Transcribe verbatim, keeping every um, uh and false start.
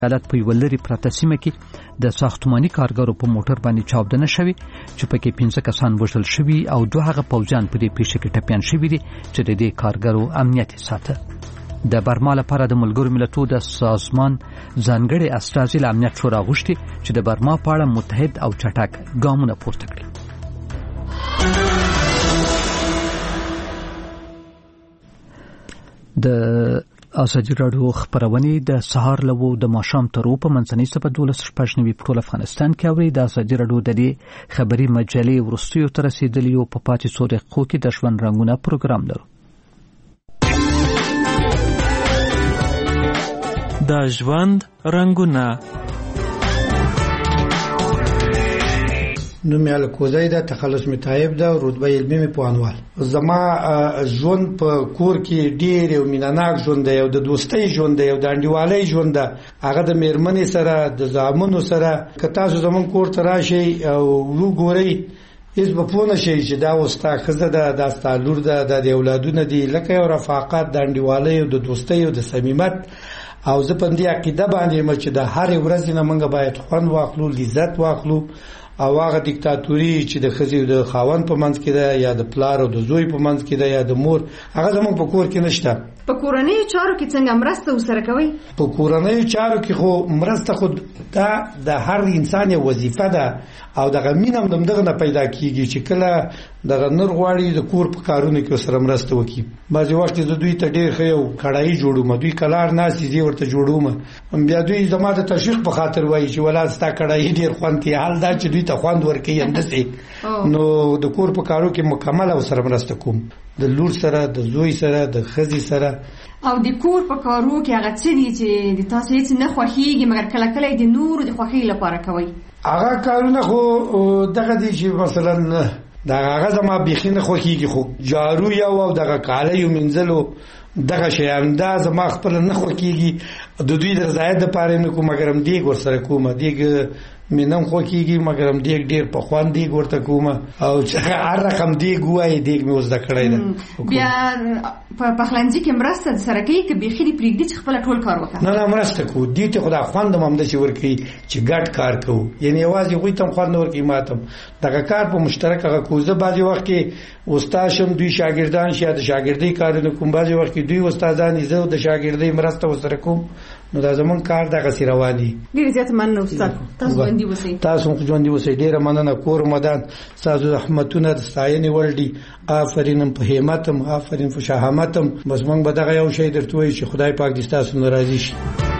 حالت په یو لري پرته سیمه کې د ساختماني کارګرو په موټر باندې چاودنه شوې چې پکې پنځه کسان وژل شوي او دوه هغه پوځیان په دې پیښه کې ټپیان شوي دي چې د دې کارګرو امنیت ساته. د برما لپاره د ملګرو ملتونو د سازمان ځانګړي استازي له امنیت شورا غوښتي چې د برما په اړه متحد او چټک ګامونه پورته کړي. د ازادي راډیو خبرونه د سهار لوو د ماښام تر او په منځنۍ سبا دولس شپږ نوي په ټول افغانستان کې اوري. د ازادي راډیو د دې خبري مجلې ورستیو تر رسیدلی او په پاتې څو دقیقو کې د ژوند رنگونه پروګرام لرو. د ژوند رنگونه نوم یې الکوزی ده، تخلص می طایب ده، رتبه علمي می پوهنوال. زما ژوند په کور کې ډېر یو میناناک ژوند دی، یو د دوستۍ ژوند دی، یو د انډیوالۍ ژوند ده. هغه د میرمنې سره، د زامنو سره. که تاسو زمون کور ته راشئ او وګورئ هیڅ به پوه نشئ چې دا اوس ستا ښځه ده، دا ستا لور ده، دا د اولادونه دي. لکه یو رفاقت د انډیوالۍ او د دوستۍ او د صمیمت. او زه په دې عقیده باندې یم چې د هرې ورځې نه موږ باید خوند واخلو، لذت واخلو. او هغه دیکتاتوري چې د ښځې او د خاوند په منځ کې ده، یا د پلار او د زوی په منځ کې ده، یا د مور، هغه زموږ په کور کې نشته. په کورنیو چارو کې څنګه مرسته وسره کوي؟ په کورنیو چارو کې خو مرسته خو دا د هر انسان یو وظیفه ده او دغه مینه هم دغه نه پیدا کیږي چې کله دغه نور غواړي د کور په کارونو کې سره مرسته وکړي. بعضې وخت د دوی ته ډېر ښه یو کړایي جوړوم، دوی کلار ناستي زه ورته جوړوم، بیا دوی زما د تشویق په خاطر وایي چې ولاد ستا کړایي ډېر خوند کوي. حال دا چې دوی ته خوند ورکوي همداسې. نو د کور په کارو کې مکمل او سره مرسته کوم، د لور سره، د زوی سره، د ښځې سره. او د کور په کارو کې هغه څه دي چې د تاسو هیڅ نه خوښیږي مګر کله کله د نورو د خوښۍ لپاره کوي؟ هغه کارونه خو دغه دي چې مثلا دا هغه زما بیخي نه خوښیږي، خو جارو یو او دغه کالیو منځلو دغه شیان دا زما خپل نه خوښیږي. د دوی د رضایت لپاره نه کوم مګر هم دیګ ورسره کوم، دیګ مینم خوښیږي مګر هم دیګ ډېر په خوان دیګ ورته کوم. او چې هر رقم دیګ وایي دیګ مې اوس زده کړی ده. بیا په پخلنځي کې مرسته سره کوي که بیخي دې پرېږدي چې خپله ټول کار وکړه؟ نه نه مرسته کوو، دې ته خو دا خوند هم همداسې ورکوي چې ګډ کار کوو، یعنې یوازې هغوی ته هم خوند نه ورکوي، ما ته هم دغه کار په مشترک هغه کوو. زه بعضې وخت کې استاد شم، دوی شاګردان شي، یا د شاګردۍ کارونه کوم. بعضې وخت کې دوی استادان دي، زه د شاګردۍ مرسته ورسره کوم. نو دا زمون کار دغسې روان دي. ډېرې زیاته مننه استاد، تاسو ژوندي اوسئ. تاسو هم ژوندي اوسئ. ډېره مننه. کور مدان ستاسو زحمتونه د ستاینې وړ دي. آفرین په همت هم، آفرین په شهامت هم. بس موږ به دغه یو شی درته وایو چې خدای پاک دې ستاسو نه راضي شي.